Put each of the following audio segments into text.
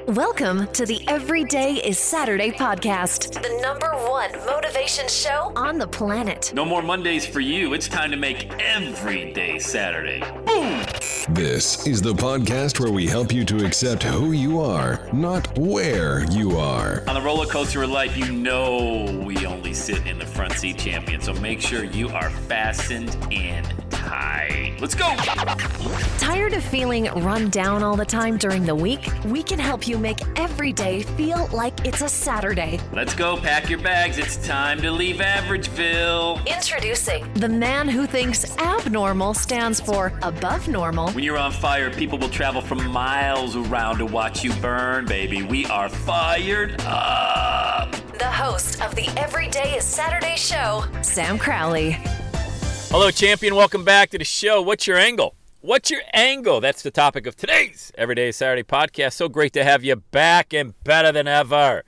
Welcome to the Everyday is Saturday podcast, the #1 motivation show on the planet. No more Mondays for you. It's time to make every day Saturday. Boom! This is the podcast where we help you to accept who you are, not where you are. On the roller coaster of life, you know we only sit in the front seat, champion. So make sure you are fastened and tight. Let's go! Tired of feeling run down all the time during the week? We can help you make every day feel like it's a Saturday. Let's go. Pack your bags. It's time to leave Averageville. Introducing the man who thinks abnormal stands for above normal. When you're on fire, people will travel from miles around to watch you burn, baby. We are fired up. The host of the Everyday is Saturday show, Sam Crowley. Hello, champion. Welcome back to the show. What's your angle? What's your angle? That's the topic of today's Everyday Saturday podcast. So great to have you back and better than ever.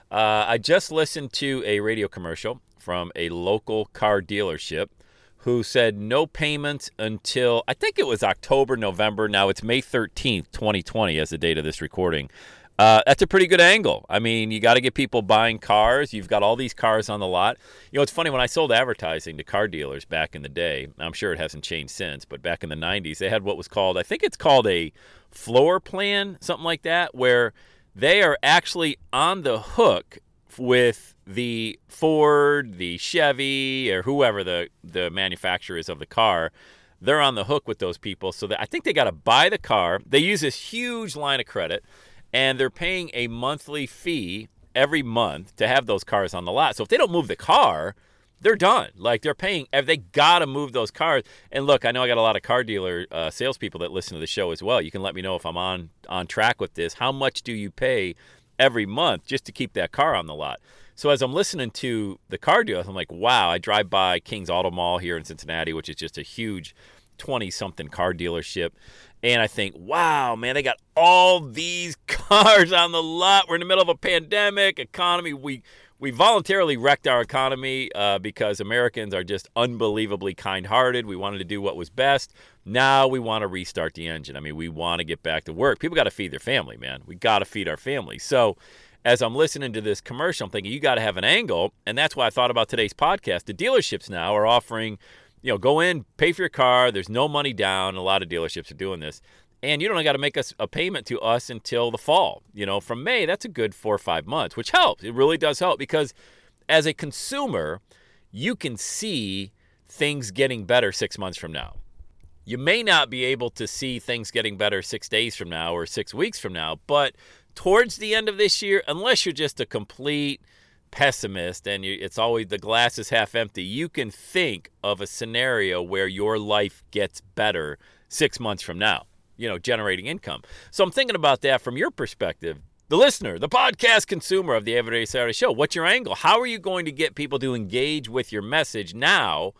I just listened to a radio commercial from a local car dealership who said no payments until, I think it was October, November. Now it's May 13th, 2020 as the date of this recording. That's a pretty good angle. I mean, you got to get people buying cars. You've got all these cars on the lot. You know, it's funny, when I sold advertising to car dealers back in the day, I'm sure it hasn't changed since, but back in the 90s, they had what was called, I think it's called a floor plan, something like that, where they are actually on the hook with the Ford, the Chevy, or whoever the manufacturer is of the car. They're on the hook with those people. So that I think they got to buy the car. They use this huge line of credit, and they're paying a monthly fee every month to have those cars on the lot. So if they don't move the car, they're done. Like, they're paying, they got to move those cars. And look, I know I got a lot of car dealer salespeople that listen to the show as well. You can let me know if I'm on track with this. How much do you pay every month just to keep that car on the lot? So as I'm listening to the car dealers, I'm like, wow, I drive by King's Auto Mall here in Cincinnati, which is just a huge 20-something car dealership. And I think, wow, man, they got all these cars on the lot. We're in the middle of a pandemic economy. We voluntarily wrecked our economy because Americans are just unbelievably kind-hearted. We wanted to do what was best. Now we want to restart the engine. I mean, we want to get back to work. People got to feed their family, man. We got to feed our family. So as I'm listening to this commercial, I'm thinking, you got to have an angle. And that's why I thought about today's podcast. The dealerships now are offering, you know, go in, pay for your car. There's no money down. A lot of dealerships are doing this. And you don't got to make us a payment to us until the fall. You know, from May, that's a good 4 or 5 months, which helps. It really does help, because as a consumer, you can see things getting better 6 months from now. You may not be able to see things getting better 6 days from now or 6 weeks from now, but towards the end of this year, unless you're just a complete pessimist and it's always the glass is half empty, you can think of a scenario where your life gets better 6 months from now, you know, generating income. So I'm thinking about that from your perspective, the listener, the podcast consumer of the Everyday Saturday Show. What's your angle? How are you going to get people to engage with your message now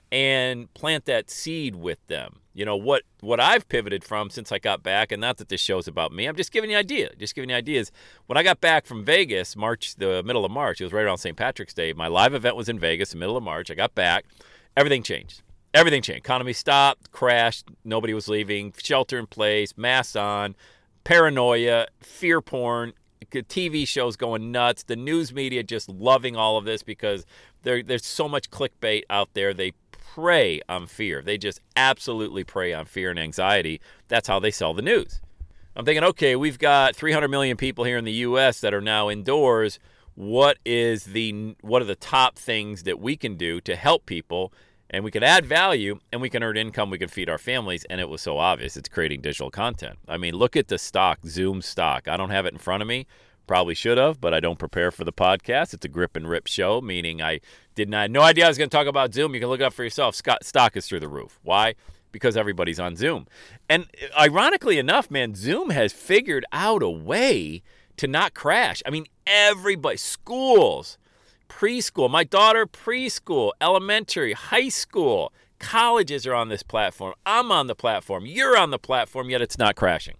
and plant that seed with them? You know, what I've pivoted from since I got back, and not that this show's about me, I'm just giving you ideas. When I got back from Vegas, the middle of March, it was right around St. Patrick's Day. My live event was in Vegas, the middle of March. I got back. Everything changed. Economy stopped, crashed. Nobody was leaving. Shelter in place, masks on, paranoia, fear porn, TV shows going nuts. The news media just loving all of this because there's so much clickbait out there. They prey on fear. They just absolutely prey on fear and anxiety. That's how they sell the news. I'm thinking, okay, we've got 300 million people here in the U.S. that are now indoors. What are the top things that we can do to help people? And we can add value, and we can earn income, we can feed our families, and it was so obvious. It's creating digital content. I mean, look at the stock, Zoom stock. I don't have it in front of me. Probably should have, but I don't prepare for the podcast. It's a grip and rip show, meaning I had no idea I was going to talk about Zoom. You can look it up for yourself. Stock is through the roof. Why? Because everybody's on Zoom. And ironically enough, man, Zoom has figured out a way to not crash. I mean, everybody, schools, preschool, my daughter, preschool, elementary, high school, colleges are on this platform. I'm on the platform. You're on the platform, yet it's not crashing.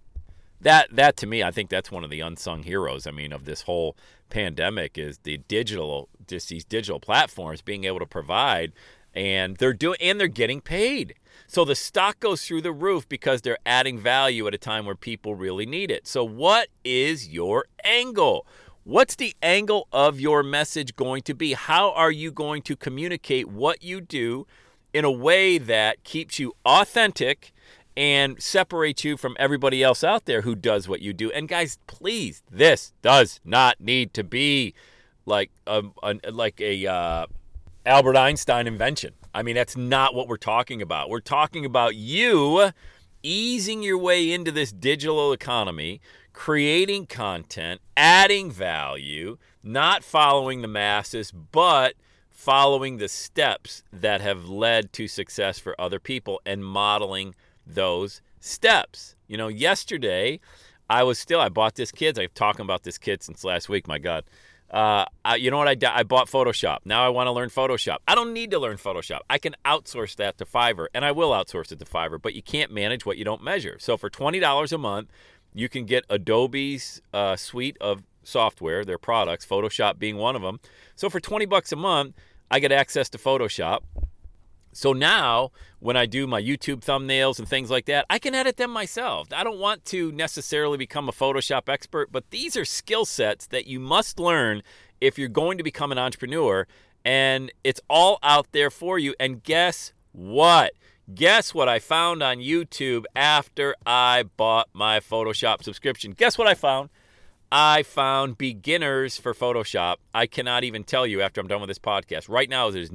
That to me, I think that's one of the unsung heroes, I mean, of this whole pandemic is these digital platforms being able to provide And they're getting paid. So the stock goes through the roof because they're adding value at a time where people really need it. So what is your angle? What's the angle of your message going to be? How are you going to communicate what you do in a way that keeps you authentic and separates you from everybody else out there who does what you do? And guys, please, this does not need to be like a Albert Einstein invention. I mean, that's not what we're talking about. We're talking about you easing your way into this digital economy, creating content, adding value, not following the masses, but following the steps that have led to success for other people and modeling those steps. You know, yesterday I bought this kid. I've been talking about this kid since last week. My God. You know what I bought Photoshop. Now I want to learn Photoshop. I don't need to learn Photoshop. I can outsource that to Fiverr, and I will outsource it to Fiverr, but you can't manage what you don't measure. So for $20 a month, you can get Adobe's suite of software, their products, Photoshop being one of them. So for $20 a month, I get access to Photoshop. So now when I do my YouTube thumbnails and things like that, I can edit them myself. I don't want to necessarily become a Photoshop expert, but these are skill sets that you must learn if you're going to become an entrepreneur, and it's all out there for you. And guess what? Guess what I found on YouTube after I bought my Photoshop subscription? Guess what I found? I found beginners for Photoshop. I cannot even tell you after I'm done with this podcast. Right now, there's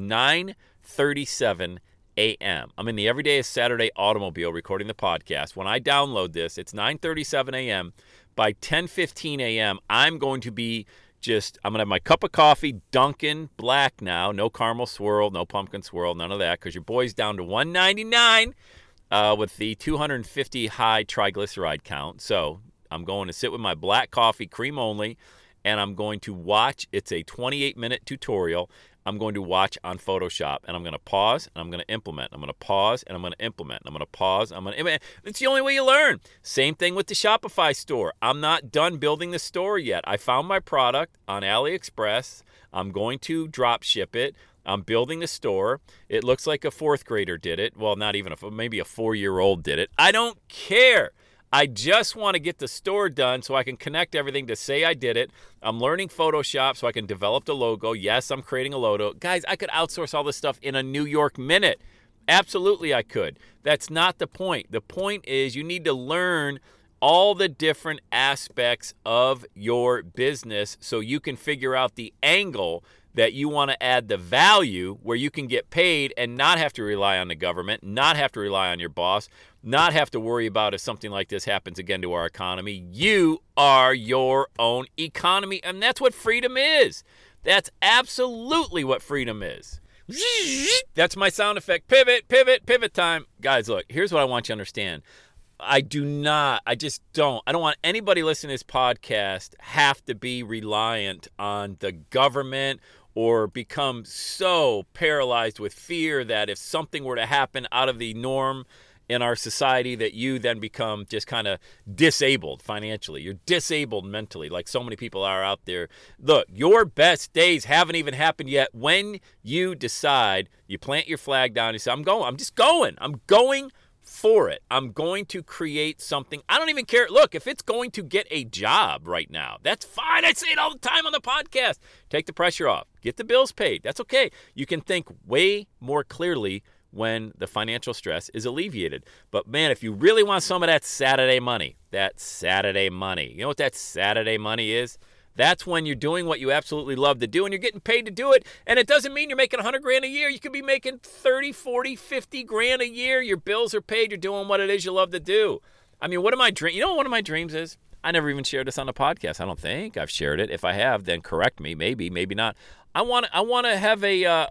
9:37 a.m. I'm in the Everyday is Saturday automobile recording the podcast. When I download this, it's 9:37 a.m. By 10:15 a.m., I'm going to have my cup of coffee, Dunkin' Black now. No caramel swirl, no pumpkin swirl, none of that, because your boy's down to $1.99 with the 250 high triglyceride count. So I'm going to sit with my black coffee, cream only, and I'm going to watch. It's a 28-minute tutorial. I'm going to watch on Photoshop, and I'm going to pause, and I'm going to implement. I'm going to pause, and I'm going to implement. I'm going to pause, I'm going to implement. It's the only way you learn. Same thing with the Shopify store. I'm not done building the store yet. I found my product on AliExpress. I'm going to drop ship it. I'm building the store. It looks like a fourth grader did it. Well, not even maybe a 4-year-old did it. I don't care. I just want to get the store done so I can connect everything to say I did it. I'm learning Photoshop so I can develop the logo. Yes, I'm creating a logo. Guys, I could outsource all this stuff in a New York minute. Absolutely, I could. That's not the point. The point is you need to learn all the different aspects of your business so you can figure out the angle that you want to add the value where you can get paid and not have to rely on the government, not have to rely on your boss, not have to worry about if something like this happens again to our economy. You are your own economy, and that's what freedom is. That's absolutely what freedom is. That's my sound effect. Pivot, pivot, pivot time. Guys, look, here's what I want you to understand. I don't want anybody listening to this podcast have to be reliant on the government or become so paralyzed with fear that if something were to happen out of the norm in our society that you then become just kind of disabled financially. You're disabled mentally like so many people are out there. Look, your best days haven't even happened yet when you decide, you plant your flag down, you say, I'm going for it. I'm going to create something. I don't even care. Look, if it's going to get a job right now, that's fine. I say it all the time on the podcast. Take the pressure off. Get the bills paid. That's okay. You can think way more clearly when the financial stress is alleviated. But man, if you really want some of that Saturday money, you know what that Saturday money is? That's when you're doing what you absolutely love to do and you're getting paid to do it. And it doesn't mean you're making $100,000 a year. You could be making 30, 40, 50 grand a year. Your bills are paid. You're doing what it is you love to do. I mean, one of my my dreams is? I never even shared this on the podcast. I don't think I've shared it. If I have, then correct me. Maybe not. I want to have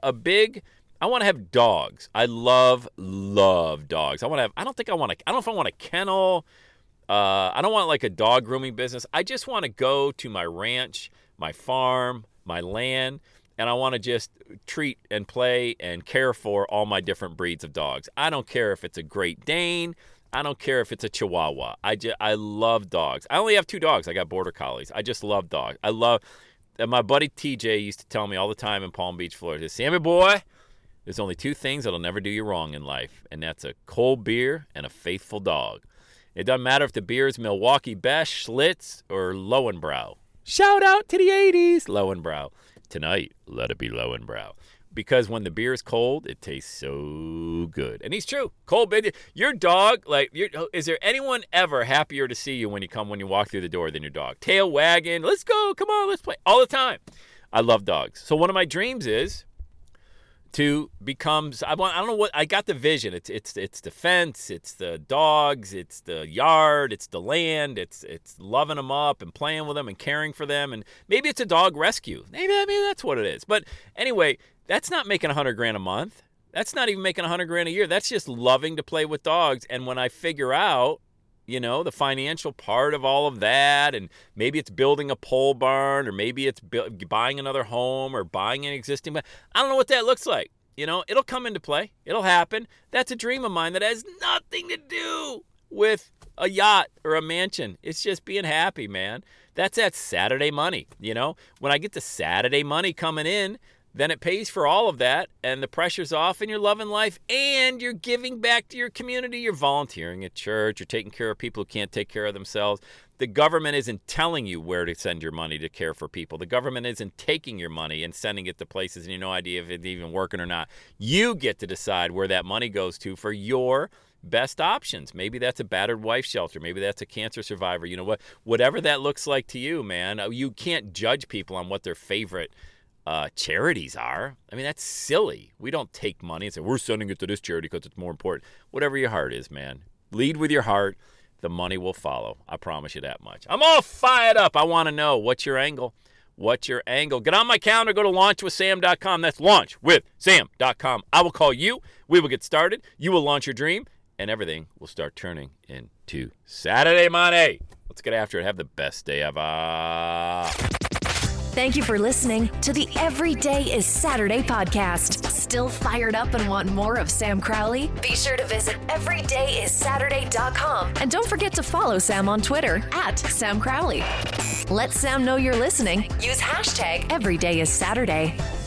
I want to have dogs. I love dogs. I don't know if I want a kennel. I don't want like a dog grooming business. I just want to go to my ranch, my farm, my land, and I want to just treat and play and care for all my different breeds of dogs. I don't care if it's a Great Dane. I don't care if it's a Chihuahua. I love dogs. I only have 2 dogs. I got Border Collies. I just love dogs. My buddy TJ used to tell me all the time in Palm Beach, Florida, Sammy boy, There's only two things that'll never do you wrong in life, and that's a cold beer and a faithful dog. It doesn't matter if the beer is Milwaukee Best, Schlitz, or Lowenbrau. Shout out to the 80s, Lowenbrau. Tonight, let it be Lowenbrau. Because when the beer is cold, it tastes so good. And he's true. Cold beer. Your dog, is there anyone ever happier to see you when you walk through the door than your dog? Tail wagging, let's go, come on, let's play, all the time. I love dogs. So one of my dreams is to become, I don't know what, I got the vision. It's the fence, it's the dogs, it's the yard, it's the land, it's loving them up and playing with them and caring for them. And maybe it's a dog rescue. Maybe that's what it is. But anyway, that's not making $100,000 a month. That's not even making $100,000 a year. That's just loving to play with dogs. And when I figure out, the financial part of all of that, and maybe it's building a pole barn, or maybe it's buying another home or buying an existing, I don't know what that looks like. It'll come into play. It'll happen. That's a dream of mine that has nothing to do with a yacht or a mansion. It's just being happy, man. That's that Saturday money. When I get the Saturday money coming in, then it pays for all of that, and the pressure's off, and you're loving life, and you're giving back to your community. You're volunteering at church. You're taking care of people who can't take care of themselves. The government isn't telling you where to send your money to care for people. The government isn't taking your money and sending it to places, and you have no idea if it's even working or not. You get to decide where that money goes to for your best options. Maybe that's a battered wife shelter. Maybe that's a cancer survivor. Whatever that looks like to you, man. You can't judge people on what their favorite charities are. I mean, that's silly. We don't take money and say, we're sending it to this charity because it's more important. Whatever your heart is, man. Lead with your heart. The money will follow. I promise you that much. I'm all fired up. I want to know, what's your angle? What's your angle? Get on my calendar. Go to launchwithsam.com. That's launchwithsam.com. I will call you. We will get started. You will launch your dream, and everything will start turning into Saturday money. Let's get after it. Have the best day ever. Thank you for listening to the Every Day is Saturday podcast. Still fired up and want more of Sam Crowley? Be sure to visit everydayissaturday.com. And don't forget to follow Sam on Twitter @Sam Crowley. Let Sam know you're listening. Use hashtag EverydayIsSaturday.